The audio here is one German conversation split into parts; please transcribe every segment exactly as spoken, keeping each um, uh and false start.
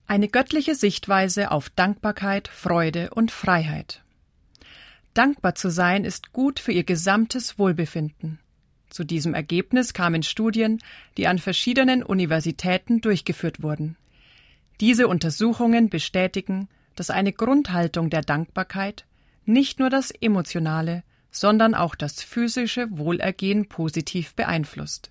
Eine göttliche Sichtweise auf Dankbarkeit, Freude und Freiheit. Dankbar zu sein ist gut für ihr gesamtes Wohlbefinden. Zu diesem Ergebnis kamen Studien, die an verschiedenen Universitäten durchgeführt wurden. Diese Untersuchungen bestätigen, dass eine Grundhaltung der Dankbarkeit nicht nur das emotionale, sondern auch das physische Wohlergehen positiv beeinflusst.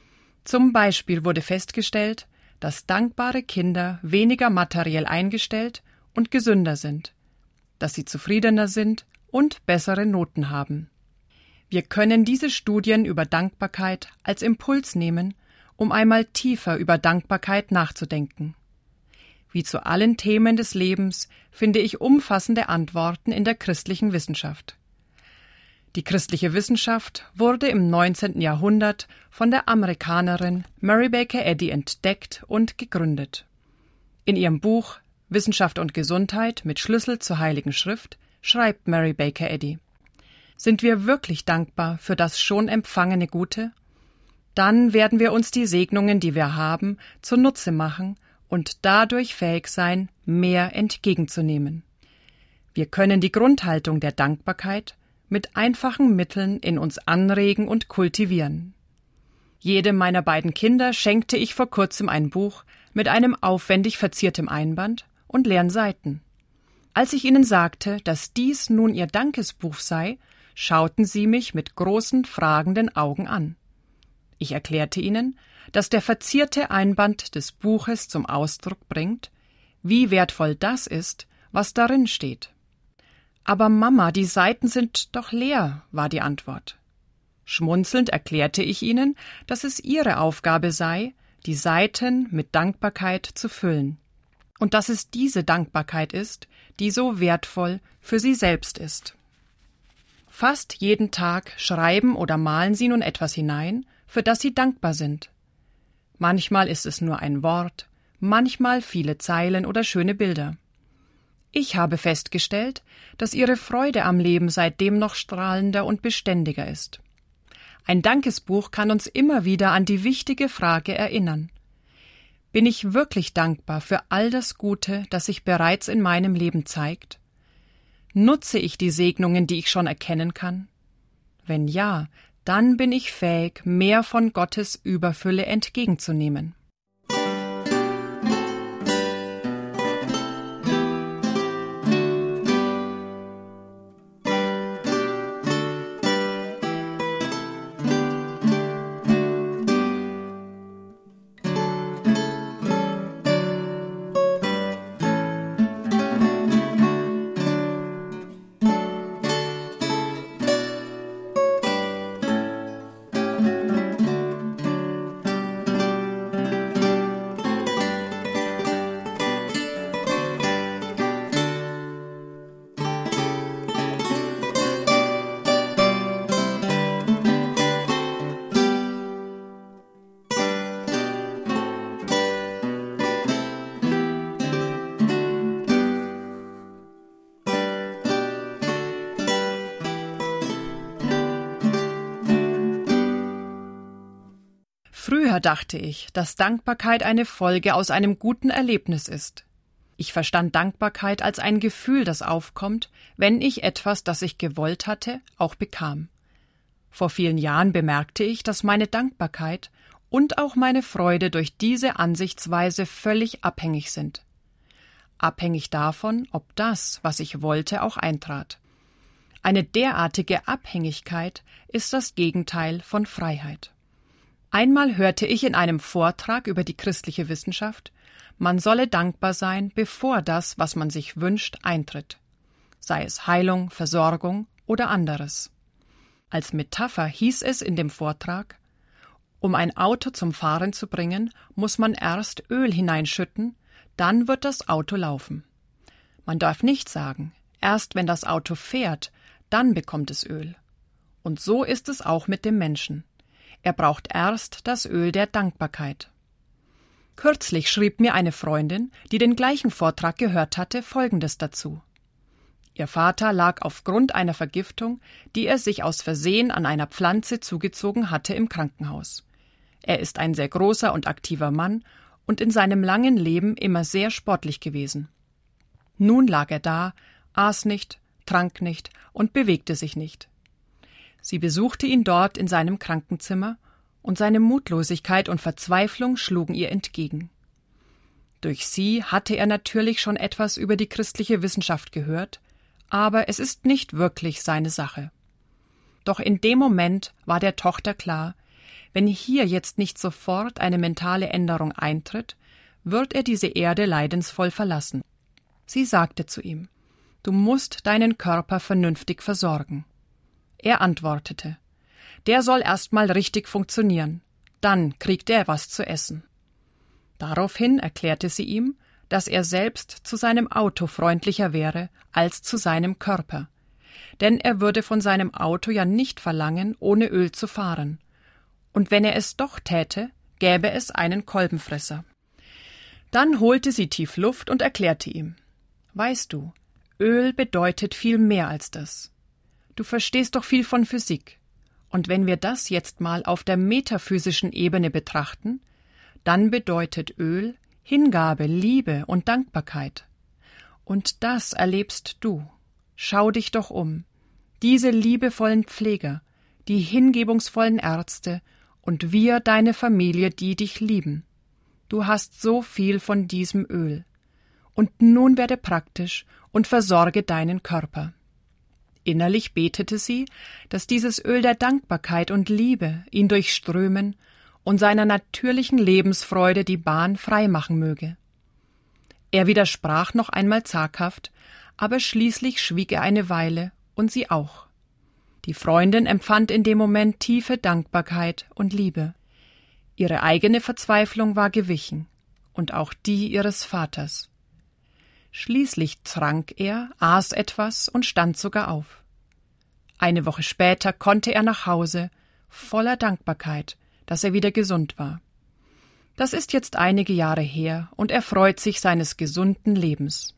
Zum Beispiel wurde festgestellt, dass dankbare Kinder weniger materiell eingestellt und gesünder sind, dass sie zufriedener sind und bessere Noten haben. Wir können diese Studien über Dankbarkeit als Impuls nehmen, um einmal tiefer über Dankbarkeit nachzudenken. Wie zu allen Themen des Lebens finde ich umfassende Antworten in der christlichen Wissenschaft. Die christliche Wissenschaft wurde im neunzehnten Jahrhundert von der Amerikanerin Mary Baker Eddy entdeckt und gegründet. In ihrem Buch Wissenschaft und Gesundheit mit Schlüssel zur Heiligen Schrift schreibt Mary Baker Eddy: Sind wir wirklich dankbar für das schon empfangene Gute? Dann werden wir uns die Segnungen, die wir haben, zunutze machen und dadurch fähig sein, mehr entgegenzunehmen. Wir können die Grundhaltung der Dankbarkeit mit einfachen Mitteln in uns anregen und kultivieren. Jedem meiner beiden Kinder schenkte ich vor kurzem ein Buch mit einem aufwendig verziertem Einband und leeren Seiten. Als ich ihnen sagte, dass dies nun ihr Dankesbuch sei, schauten sie mich mit großen, fragenden Augen an. Ich erklärte ihnen, dass der verzierte Einband des Buches zum Ausdruck bringt, wie wertvoll das ist, was darin steht. »Aber Mama, die Seiten sind doch leer«, war die Antwort. Schmunzelnd erklärte ich ihnen, dass es ihre Aufgabe sei, die Seiten mit Dankbarkeit zu füllen. Und dass es diese Dankbarkeit ist, die so wertvoll für sie selbst ist. Fast jeden Tag schreiben oder malen sie nun etwas hinein, für das sie dankbar sind. Manchmal ist es nur ein Wort, manchmal viele Zeilen oder schöne Bilder. Ich habe festgestellt, dass ihre Freude am Leben seitdem noch strahlender und beständiger ist. Ein Dankesbuch kann uns immer wieder an die wichtige Frage erinnern: Bin ich wirklich dankbar für all das Gute, das sich bereits in meinem Leben zeigt? Nutze ich die Segnungen, die ich schon erkennen kann? Wenn ja, dann bin ich fähig, mehr von Gottes Überfülle entgegenzunehmen. Früher dachte ich, dass Dankbarkeit eine Folge aus einem guten Erlebnis ist. Ich verstand Dankbarkeit als ein Gefühl, das aufkommt, wenn ich etwas, das ich gewollt hatte, auch bekam. Vor vielen Jahren bemerkte ich, dass meine Dankbarkeit und auch meine Freude durch diese Ansichtsweise völlig abhängig sind. Abhängig davon, ob das, was ich wollte, auch eintrat. Eine derartige Abhängigkeit ist das Gegenteil von Freiheit. Einmal hörte ich in einem Vortrag über die christliche Wissenschaft, man solle dankbar sein, bevor das, was man sich wünscht, eintritt. Sei es Heilung, Versorgung oder anderes. Als Metapher hieß es in dem Vortrag: Um ein Auto zum Fahren zu bringen, muss man erst Öl hineinschütten, dann wird das Auto laufen. Man darf nicht sagen, erst wenn das Auto fährt, dann bekommt es Öl. Und so ist es auch mit dem Menschen. Er braucht erst das Öl der Dankbarkeit. Kürzlich schrieb mir eine Freundin, die den gleichen Vortrag gehört hatte, Folgendes dazu. Ihr Vater lag aufgrund einer Vergiftung, die er sich aus Versehen an einer Pflanze zugezogen hatte, im Krankenhaus. Er ist ein sehr großer und aktiver Mann und in seinem langen Leben immer sehr sportlich gewesen. Nun lag er da, aß nicht, trank nicht und bewegte sich nicht. Sie besuchte ihn dort in seinem Krankenzimmer, und seine Mutlosigkeit und Verzweiflung schlugen ihr entgegen. Durch sie hatte er natürlich schon etwas über die christliche Wissenschaft gehört, aber es ist nicht wirklich seine Sache. Doch in dem Moment war der Tochter klar, wenn hier jetzt nicht sofort eine mentale Änderung eintritt, wird er diese Erde leidensvoll verlassen. Sie sagte zu ihm: »Du musst deinen Körper vernünftig versorgen.« Er antwortete: »Der soll erst mal richtig funktionieren, dann kriegt er was zu essen.« Daraufhin erklärte sie ihm, dass er selbst zu seinem Auto freundlicher wäre als zu seinem Körper, denn er würde von seinem Auto ja nicht verlangen, ohne Öl zu fahren. Und wenn er es doch täte, gäbe es einen Kolbenfresser. Dann holte sie tief Luft und erklärte ihm: »Weißt du, Öl bedeutet viel mehr als das. Du verstehst doch viel von Physik. Und wenn wir das jetzt mal auf der metaphysischen Ebene betrachten, dann bedeutet Öl Hingabe, Liebe und Dankbarkeit. Und das erlebst du. Schau dich doch um. Diese liebevollen Pfleger, die hingebungsvollen Ärzte und wir, deine Familie, die dich lieben. Du hast so viel von diesem Öl. Und nun werde praktisch und versorge deinen Körper.« Innerlich betete sie, dass dieses Öl der Dankbarkeit und Liebe ihn durchströmen und seiner natürlichen Lebensfreude die Bahn freimachen möge. Er widersprach noch einmal zaghaft, aber schließlich schwieg er eine Weile und sie auch. Die Freundin empfand in dem Moment tiefe Dankbarkeit und Liebe. Ihre eigene Verzweiflung war gewichen und auch die ihres Vaters. Schließlich trank er, aß etwas und stand sogar auf. Eine Woche später konnte er nach Hause, voller Dankbarkeit, dass er wieder gesund war. Das ist jetzt einige Jahre her und er freut sich seines gesunden Lebens.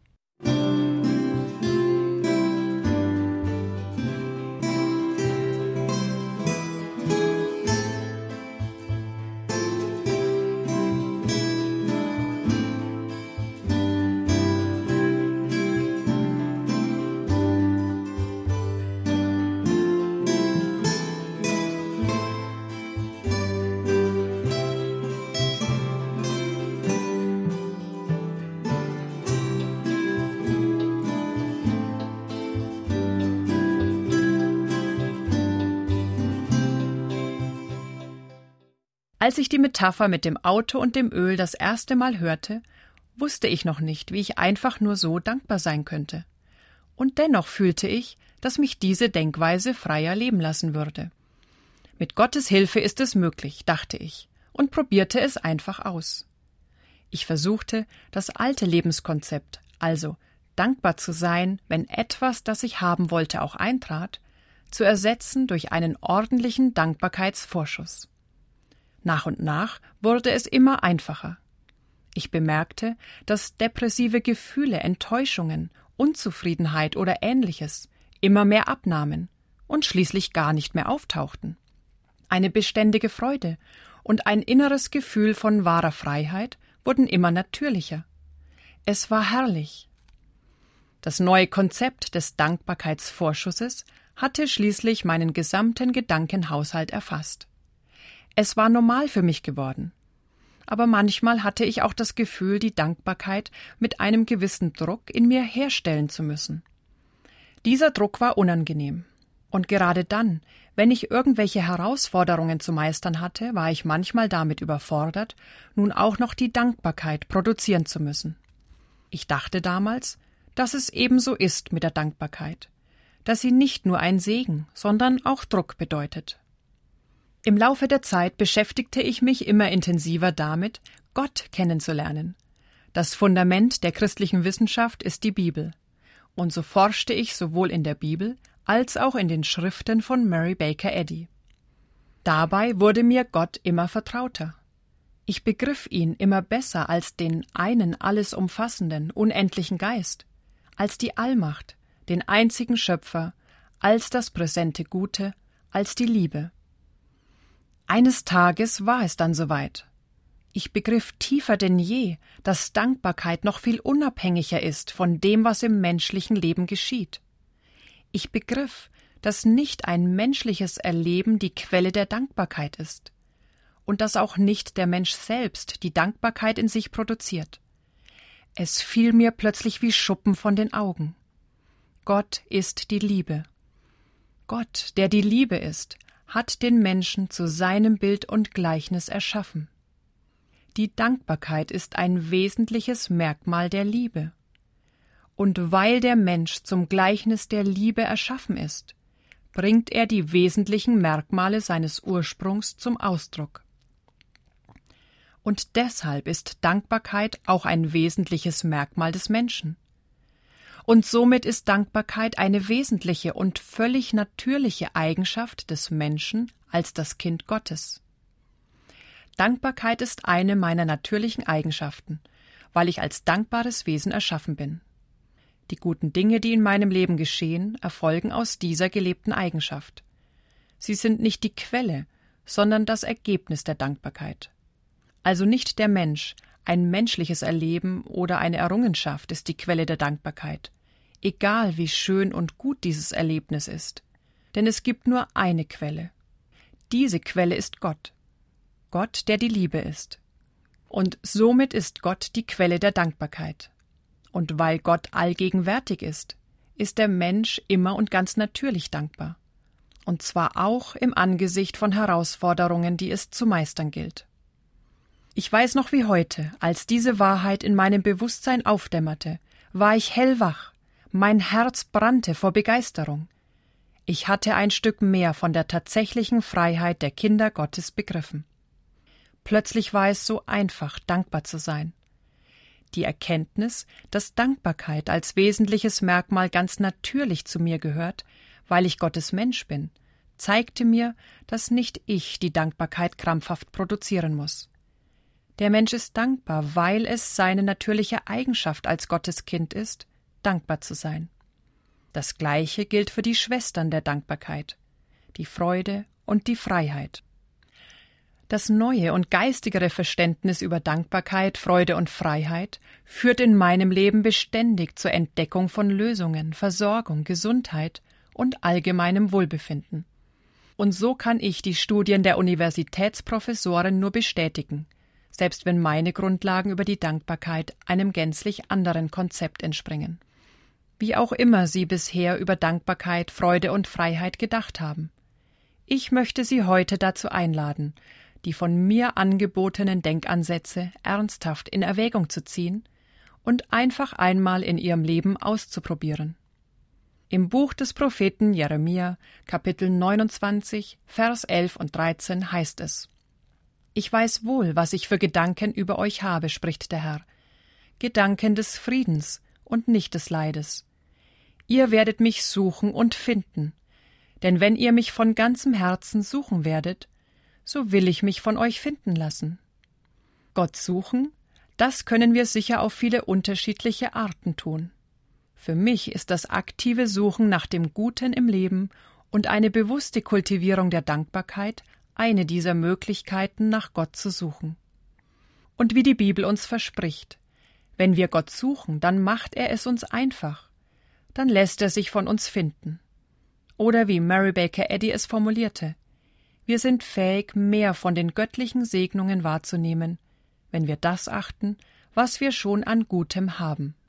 Als ich die Metapher mit dem Auto und dem Öl das erste Mal hörte, wusste ich noch nicht, wie ich einfach nur so dankbar sein könnte. Und dennoch fühlte ich, dass mich diese Denkweise freier leben lassen würde. Mit Gottes Hilfe ist es möglich, dachte ich, und probierte es einfach aus. Ich versuchte, das alte Lebenskonzept, also dankbar zu sein, wenn etwas, das ich haben wollte, auch eintrat, zu ersetzen durch einen ordentlichen Dankbarkeitsvorschuss. Nach und nach wurde es immer einfacher. Ich bemerkte, dass depressive Gefühle, Enttäuschungen, Unzufriedenheit oder Ähnliches immer mehr abnahmen und schließlich gar nicht mehr auftauchten. Eine beständige Freude und ein inneres Gefühl von wahrer Freiheit wurden immer natürlicher. Es war herrlich. Das neue Konzept des Dankbarkeitsvorschusses hatte schließlich meinen gesamten Gedankenhaushalt erfasst. Es war normal für mich geworden. Aber manchmal hatte ich auch das Gefühl, die Dankbarkeit mit einem gewissen Druck in mir herstellen zu müssen. Dieser Druck war unangenehm. Und gerade dann, wenn ich irgendwelche Herausforderungen zu meistern hatte, war ich manchmal damit überfordert, nun auch noch die Dankbarkeit produzieren zu müssen. Ich dachte damals, dass es ebenso ist mit der Dankbarkeit, dass sie nicht nur ein Segen, sondern auch Druck bedeutet. Im Laufe der Zeit beschäftigte ich mich immer intensiver damit, Gott kennenzulernen. Das Fundament der christlichen Wissenschaft ist die Bibel. Und so forschte ich sowohl in der Bibel als auch in den Schriften von Mary Baker Eddy. Dabei wurde mir Gott immer vertrauter. Ich begriff ihn immer besser als den einen alles umfassenden, unendlichen Geist, als die Allmacht, den einzigen Schöpfer, als das präsente Gute, als die Liebe. Eines Tages war es dann soweit. Ich begriff tiefer denn je, dass Dankbarkeit noch viel unabhängiger ist von dem, was im menschlichen Leben geschieht. Ich begriff, dass nicht ein menschliches Erleben die Quelle der Dankbarkeit ist und dass auch nicht der Mensch selbst die Dankbarkeit in sich produziert. Es fiel mir plötzlich wie Schuppen von den Augen. Gott ist die Liebe. Gott, der die Liebe ist, hat den Menschen zu seinem Bild und Gleichnis erschaffen. Die Dankbarkeit ist ein wesentliches Merkmal der Liebe. Und weil der Mensch zum Gleichnis der Liebe erschaffen ist, bringt er die wesentlichen Merkmale seines Ursprungs zum Ausdruck. Und deshalb ist Dankbarkeit auch ein wesentliches Merkmal des Menschen. Und somit ist Dankbarkeit eine wesentliche und völlig natürliche Eigenschaft des Menschen als das Kind Gottes. Dankbarkeit ist eine meiner natürlichen Eigenschaften, weil ich als dankbares Wesen erschaffen bin. Die guten Dinge, die in meinem Leben geschehen, erfolgen aus dieser gelebten Eigenschaft. Sie sind nicht die Quelle, sondern das Ergebnis der Dankbarkeit. Also nicht der Mensch, ein menschliches Erleben oder eine Errungenschaft ist die Quelle der Dankbarkeit, egal wie schön und gut dieses Erlebnis ist. Denn es gibt nur eine Quelle. Diese Quelle ist Gott. Gott, der die Liebe ist. Und somit ist Gott die Quelle der Dankbarkeit. Und weil Gott allgegenwärtig ist, ist der Mensch immer und ganz natürlich dankbar. Und zwar auch im Angesicht von Herausforderungen, die es zu meistern gilt. Ich weiß noch wie heute, als diese Wahrheit in meinem Bewusstsein aufdämmerte, war ich hellwach, mein Herz brannte vor Begeisterung. Ich hatte ein Stück mehr von der tatsächlichen Freiheit der Kinder Gottes begriffen. Plötzlich war es so einfach, dankbar zu sein. Die Erkenntnis, dass Dankbarkeit als wesentliches Merkmal ganz natürlich zu mir gehört, weil ich Gottes Mensch bin, zeigte mir, dass nicht ich die Dankbarkeit krampfhaft produzieren muss. Der Mensch ist dankbar, weil es seine natürliche Eigenschaft als Gottes Kind ist, dankbar zu sein. Das Gleiche gilt für die Schwestern der Dankbarkeit, die Freude und die Freiheit. Das neue und geistigere Verständnis über Dankbarkeit, Freude und Freiheit führt in meinem Leben beständig zur Entdeckung von Lösungen, Versorgung, Gesundheit und allgemeinem Wohlbefinden. Und so kann ich die Studien der Universitätsprofessoren nur bestätigen, selbst wenn meine Grundlagen über die Dankbarkeit einem gänzlich anderen Konzept entspringen. Wie auch immer Sie bisher über Dankbarkeit, Freude und Freiheit gedacht haben. Ich möchte Sie heute dazu einladen, die von mir angebotenen Denkansätze ernsthaft in Erwägung zu ziehen und einfach einmal in Ihrem Leben auszuprobieren. Im Buch des Propheten Jeremia, Kapitel neunundzwanzig, Vers elf und dreizehn heißt es: Ich weiß wohl, was ich für Gedanken über euch habe, spricht der Herr, Gedanken des Friedens und nicht des Leides. Ihr werdet mich suchen und finden, denn wenn ihr mich von ganzem Herzen suchen werdet, so will ich mich von euch finden lassen. Gott suchen, das können wir sicher auf viele unterschiedliche Arten tun. Für mich ist das aktive Suchen nach dem Guten im Leben und eine bewusste Kultivierung der Dankbarkeit eine dieser Möglichkeiten, nach Gott zu suchen. Und wie die Bibel uns verspricht, wenn wir Gott suchen, dann macht er es uns einfach, dann lässt er sich von uns finden. Oder wie Mary Baker Eddy es formulierte: Wir sind fähig, mehr von den göttlichen Segnungen wahrzunehmen, wenn wir das achten, was wir schon an Gutem haben.